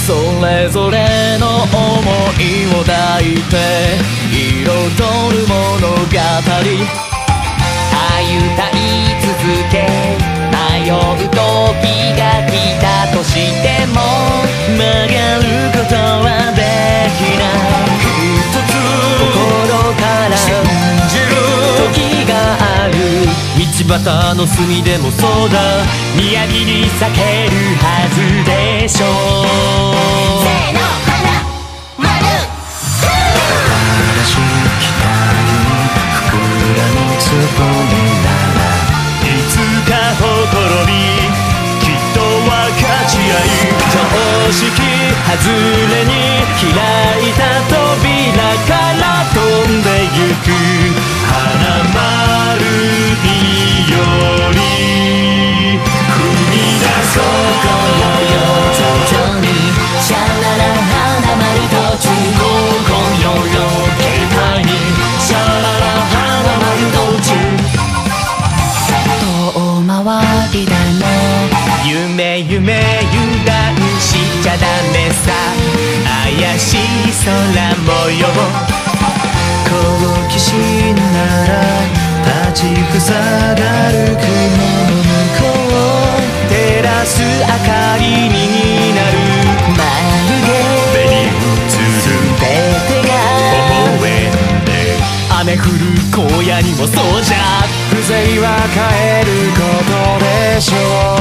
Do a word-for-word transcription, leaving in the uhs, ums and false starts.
それぞれの想いを抱いて彩る物語。歩い続け迷う時が来たとしても曲がることはできない。一つ心から信じる時がある。道端の隅でもそうだ、雅に咲けるはずでしょう。 せーの、花丸嵐期待膨らむつぼみならいつかほころびきっと分かち合い。常識外れに開いた扉から飛んでゆく花丸日和踏み出そう。徐々にシャララ花丸途中午後よよ携帯にシャララ花丸途中遠回りだの夢夢油断しちゃダメさ。怪しい空模様好奇心なら立ちふさがる雲の向こう照らす明かりになる。まるで目に映る全てが微笑んで雨降る荒野にもそうじゃ風情は変えることでしょう。